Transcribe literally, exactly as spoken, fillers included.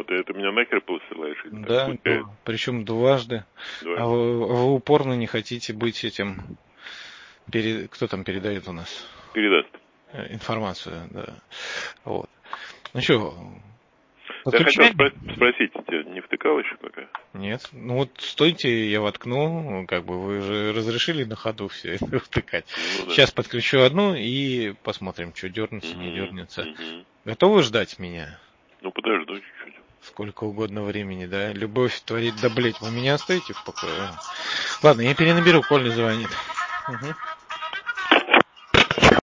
ты это меня нахер посылаешь? Или Да, так, путяет? ду- причем дважды. Дважды. А вы, вы упорно не хотите быть этим... пере- Кто там передает у нас Передаст. э, информацию? Да. Вот. Ну что, Я хотел подключаем? спро- спросить, тебя не втыкал еще пока? Нет. Ну вот стойте, я воткну. Как бы вы же разрешили на ходу все это втыкать. Ну да. Сейчас подключу одну и посмотрим, что дернется, не Угу, дернется. угу. Готовы ждать меня? Ну подожду чуть-чуть. Сколько угодно времени, да? Любовь творит, да блять, вы меня оставите в покое? Ладно, я перенаберу, Коль звонит. Угу.